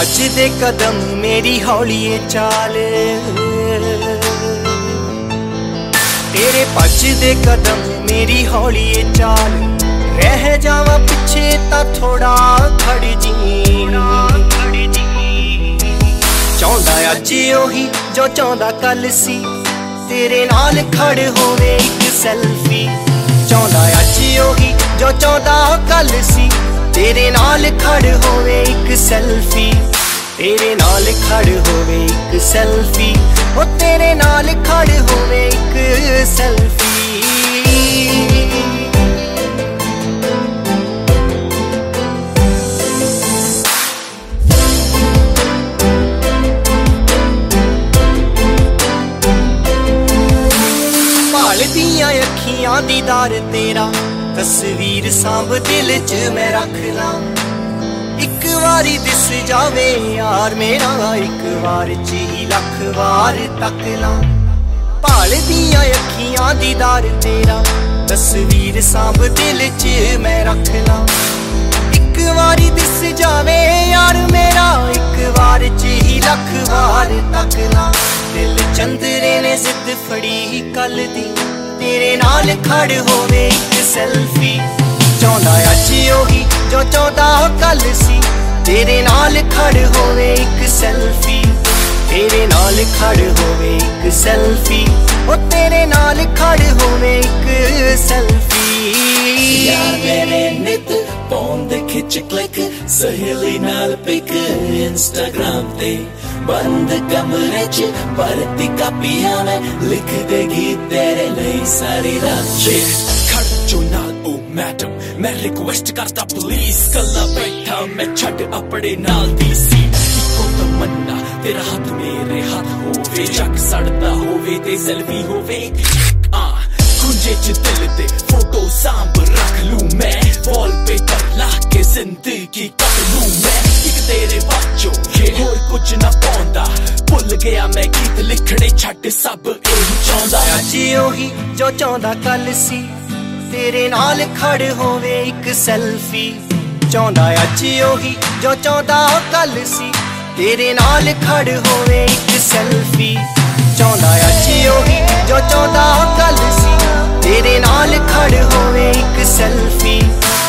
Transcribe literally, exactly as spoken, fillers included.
भजदे कदम मेरी हौलीए चाल, तेरे भजदे कदम मेरी हौलीए चाल। रह जावा पिछे ता थोड़ा खड़ जी, चाहुंदा अज ओही जो चाहुंदा कल सी, तेरे नाल खड़ होवे एक सैल्फी। चाहुंदा अज ओही जो चाहुंदा कल सी, तेरे नाल खड़ होवे एक सैल्फी। तेरे नाल खड़ होवे एक सैल्फी, ओ तेरे नाल खड़ होवे एक सैल्फी। भालदियां अखियां दीदार तेरा, तस्वीर सांभ दिल च मैं रख ला। एक वारी दिस जावे यार मेरा, एक वार च ही लख वार तक ला। भालदियां अखियां दीदार तेरा, तस्वीर सांभ दिल च मैं रख ला। एक वारी दिस जावे यार मेरा, एक वार च ही लख वार तक ला। दिल चंदरे ने जिद फड़ी कल दी, तेरे नाल खड़ होवे एक सैल्फी। चाहुंदा अज ओही जो चाहुंदा कल सी, तेरे नाल खड़ होवे एक सैल्फी। तेरे नाल खड़ होवे एक सैल्फी, ओ तेरे नाल खड़ होवे एक सैल्फी। यार मेरे नित पाउंदे खिच क्लिक, सहेली नाल पिक इंस्टाग्राम ते। बंद कमरे च भरती कापियां में लिख देगी तेरे लिए सारी रात। खड़ जो नाल ओ मैडम, मैं रिक्वेस्ट करता प्लीज, कला बैठा मैं छड़ अपने नाल दी सी। इको तमन्ना तेरा हाथ मेरे हाथ होवे, जग सड़दा होवे ते सेल्फी होवे। आ कुंजे च दिल दे फोटो सांभ रख लूं मैं, वॉलपेपर ला के जिंदगी कट लूं मैं। एक तेरे बाचो होर कुछ ना पाउंदा, भुल गया मैं गीत लिखने छड़ सब यही चाहुंदा। अज ओही जो चाहुंदा कल सी, तेरे नाल खड़ होवे एक सैल्फी। चाहुंदा अज ओही जो चाहुंदा कल सी, तेरे नाल खड़ होवे एक सैल्फी। चाहुंदा अज ओही जो चाहुंदा कल सी, तेरे नाल खड़ होवे एक सैल्फी।